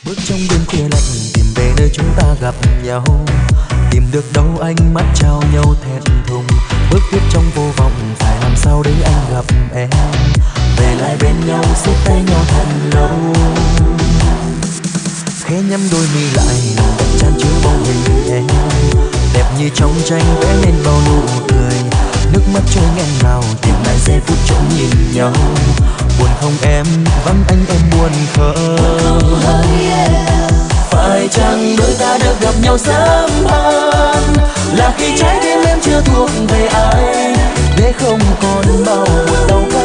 bước trong đêm khuya lạnh tìm về nơi chúng ta gặp nhau, tìm được đâu ánh mắt trao nhau thẹn thùng, bước tiếp trong vô vọng phải làm sao để anh gặp em, về lại bên nhau siết tay nhau thật lâu, khẽ nhắm đôi mi lại đặt chan chứa bóng hình em, đẹp như trong tranh vẽ nên bao nụ cười, nước mắt trôi nghẹn ngào tìm lại giây phút trông nhìn nhau, buồn không em vắng anh em buồn không, phải chăng đôi ta được gặp nhau sớm hơn là khi trái tim em chưa thuộc về ai, để không còn bao buồn đau.